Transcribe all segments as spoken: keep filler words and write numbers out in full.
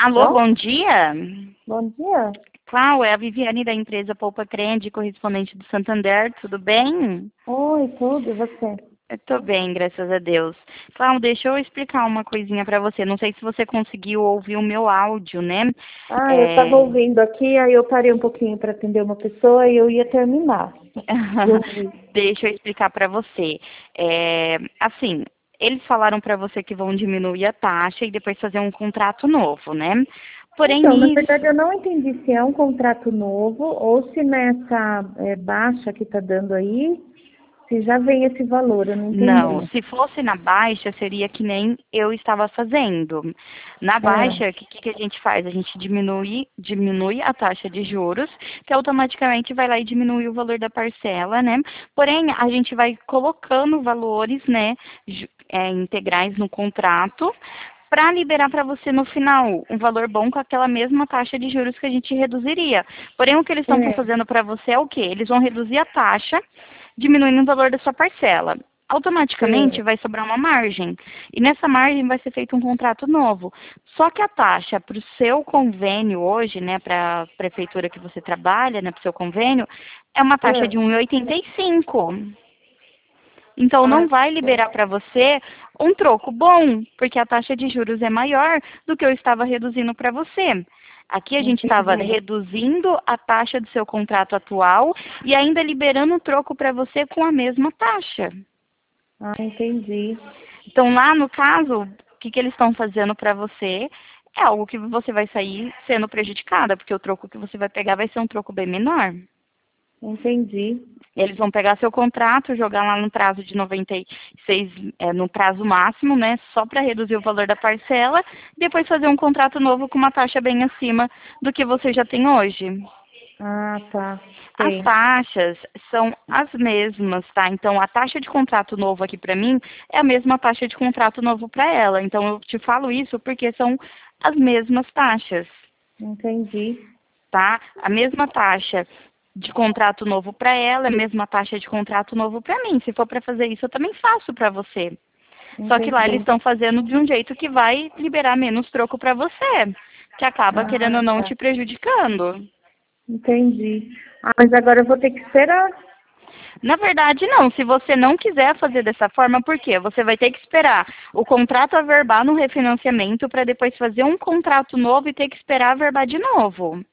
Alô, Alô? bom dia. Bom dia. Clau, é a Viviane da empresa Poupa Crende, correspondente do Santander, tudo bem? Oi, tudo, e você? Eu tô bem, graças a Deus. Clau, deixa eu explicar uma coisinha para você. Não sei se você conseguiu ouvir o meu áudio, né? Ah, eu estava É... ouvindo aqui, aí eu parei um pouquinho para atender uma pessoa e eu ia terminar de ouvir. Deixa eu explicar para você. É... Assim, eles falaram para você que vão diminuir a taxa e depois fazer um contrato novo, né? Porém, Então, na verdade, nisso... eu não entendi se é um contrato novo ou se nessa é, baixa que está dando aí, se já vem esse valor, eu não Não, entendi. se fosse na baixa, seria que nem eu estava fazendo. Na É, baixa, o que, que a gente faz? A gente diminui, diminui a taxa de juros, que automaticamente vai lá e diminui o valor da parcela, né? Porém, a gente vai colocando valores, né, ju- é, integrais no contrato, para liberar para você no final um valor bom com aquela mesma taxa de juros que a gente reduziria. Porém, o que eles estão é, fazendo para você é o quê? Eles vão reduzir a taxa, diminuindo o valor da sua parcela. Automaticamente é, vai sobrar uma margem. E nessa margem vai ser feito um contrato novo. Só que a taxa para o seu convênio hoje, né, para a prefeitura que você trabalha, né, para o seu convênio, é uma taxa de é. um vírgula oitenta e cinco. Então, Ah, não vai liberar para você um troco bom, porque a taxa de juros é maior do que eu estava reduzindo para você. Aqui a gente estava entendi. reduzindo a taxa do seu contrato atual e ainda liberando o troco para você com a mesma taxa. Ah, entendi. Então, lá no caso, o que, que eles estão fazendo para você é algo que você vai sair sendo prejudicada, porque o troco que você vai pegar vai ser um troco bem menor. Entendi. Eles vão pegar seu contrato, jogar lá no prazo de noventa e seis, é, no prazo máximo, né, só para reduzir o valor da parcela, depois fazer um contrato novo com uma taxa bem acima do que você já tem hoje. Ah, tá. As Sei. taxas são as mesmas, tá? Então, a taxa de contrato novo aqui para mim é a mesma taxa de contrato novo para ela. Então, eu te falo isso porque são as mesmas taxas, Entendi. tá? A mesma taxa de contrato novo para ela, a mesma taxa de contrato novo para mim. Se for para fazer isso, eu também faço para você. Só que lá eles Entendi. estão fazendo de um jeito que vai liberar menos troco para você, que acaba querendo ou Ah, não tá. te prejudicando. Entendi. Ah, mas agora eu vou ter que esperar. Na verdade, não. Se você não quiser fazer dessa forma, por quê? Você vai ter que esperar o contrato averbar no refinanciamento para depois fazer um contrato novo e ter que esperar averbar de novo.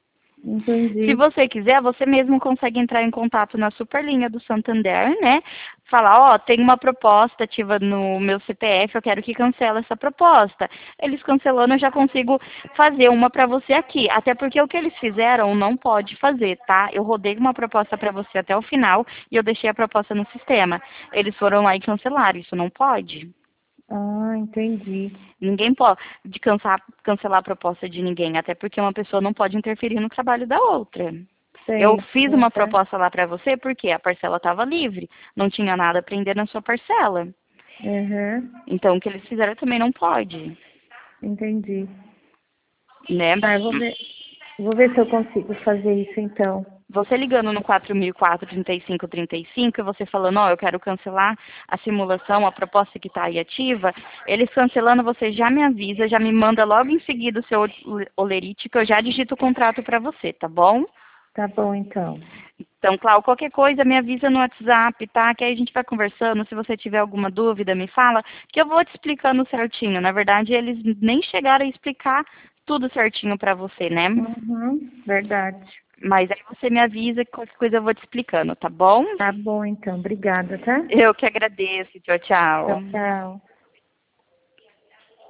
Se Entendi. você quiser, você mesmo consegue entrar em contato na Superlinha do Santander, né? Falar, ó, tem uma proposta ativa no meu C P F, eu quero que cancele essa proposta. Eles cancelando, eu já consigo fazer uma para você aqui. Até porque o que eles fizeram não pode fazer, tá? Eu rodei uma proposta para você até o final e eu deixei a proposta no sistema. Eles foram lá e cancelaram, isso não pode. Ah, entendi. Ninguém pode cancelar, cancelar a proposta de ninguém, até porque uma pessoa não pode interferir no trabalho da outra. Eu Sei. fiz uma Uhum. proposta lá para você porque a parcela estava livre, não tinha nada a prender na sua parcela. Uhum. Então, o que eles fizeram também não pode, Entendi. né? Tá, eu vou ver. Vou ver se eu consigo fazer isso então. Você ligando no quatro mil e quatro, trinta e cinco, trinta e cinco, e você falando, ó, eu quero cancelar a simulação, a proposta que está aí ativa, eles cancelando, você já me avisa, já me manda logo em seguida o seu olerite, que eu já digito o contrato para você, tá bom? Tá bom então. Então, Cláudio, qualquer coisa me avisa no WhatsApp, tá? Que aí a gente vai conversando. Se você tiver alguma dúvida, me fala, que eu vou te explicando certinho. Na verdade, eles nem chegaram a explicar tudo certinho pra você, né? Uhum. Verdade. Mas aí você me avisa que qualquer coisa eu vou te explicando, tá bom? Tá bom então. Obrigada, tá? Eu que agradeço. Tchau, Tchau, tchau. tchau.